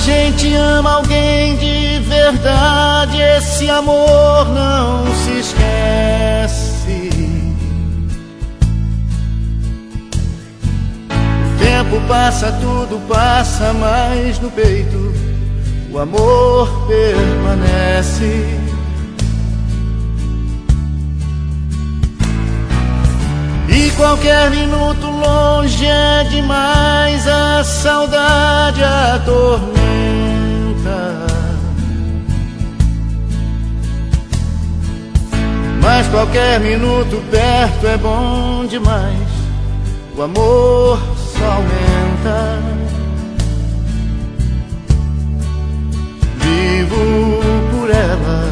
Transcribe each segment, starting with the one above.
gente ama alguém de verdade, esse amor não se esquece. O tempo passa, tudo passa, mas no peito o amor permanece. E qualquer minuto longe é demais, a saudade atormenta. Mas qualquer minuto perto é bom demais, o amor só aumenta. Vivo por ela,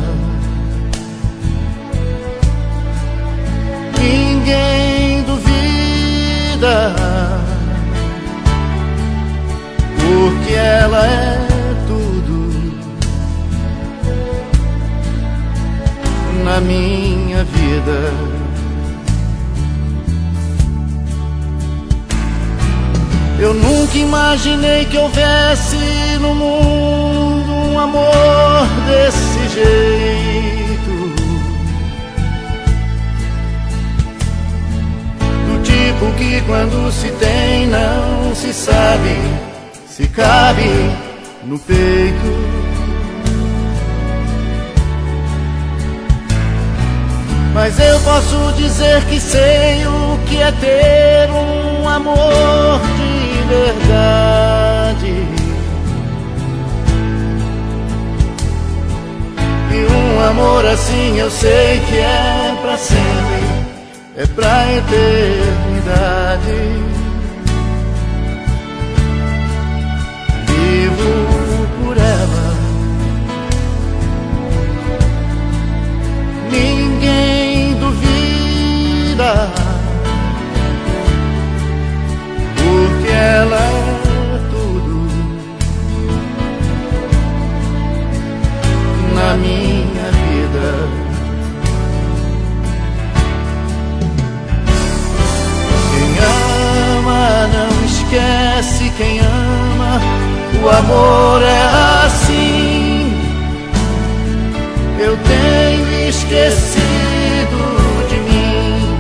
ninguém duvida, porque ela é tudo na minha vida. Eu nunca imaginei que houvesse no mundo um amor desse jeito, do tipo que quando se tem não se sabe se cabe no peito. Mas eu posso dizer que sei o que é ter um amor de verdade, e um amor assim eu sei que é pra sempre, é pra eternidade. Vivo por ela, ninguém duvida, porque ela é tudo na minha vida. Quem ama não esquece, quem ama, o amor é assim. Eu tenho esquecido de mim,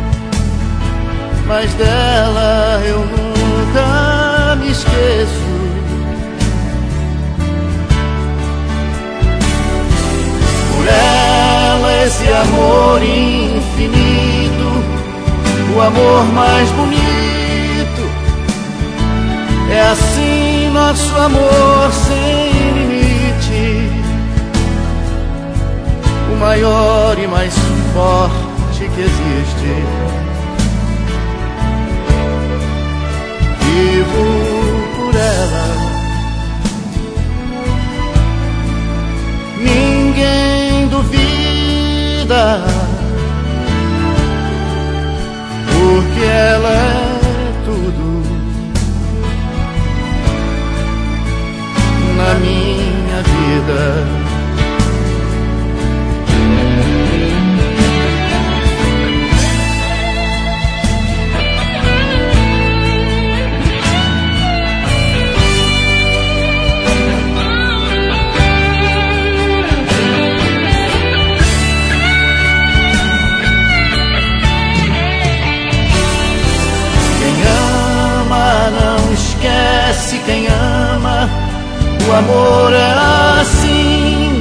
mas dela eu nunca me esqueço. Por ela esse amor infinito, o amor mais bonito, é assim nosso amor sem limite, o maior e mais forte que existe. Vivo por ela, ninguém duvida, porque ela é tudo na minha vida. Quem ama, o amor é assim.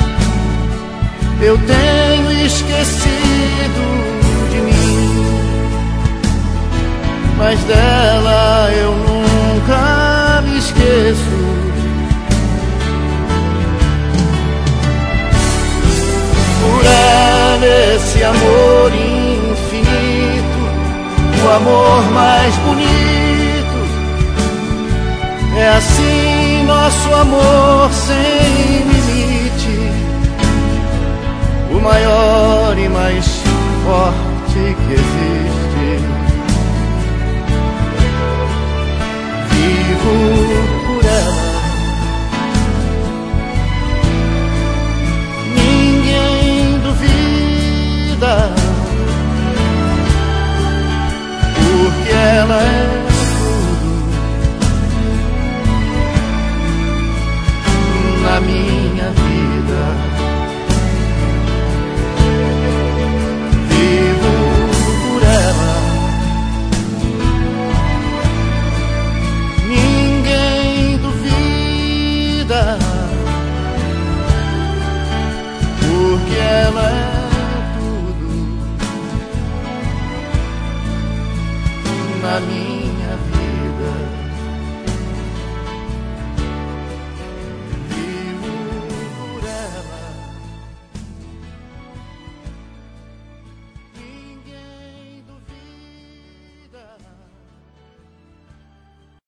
Eu tenho esquecido de mim, mas dela eu nunca me esqueço. Por ela esse amor infinito, o amor mais bonito, é assim nosso amor sem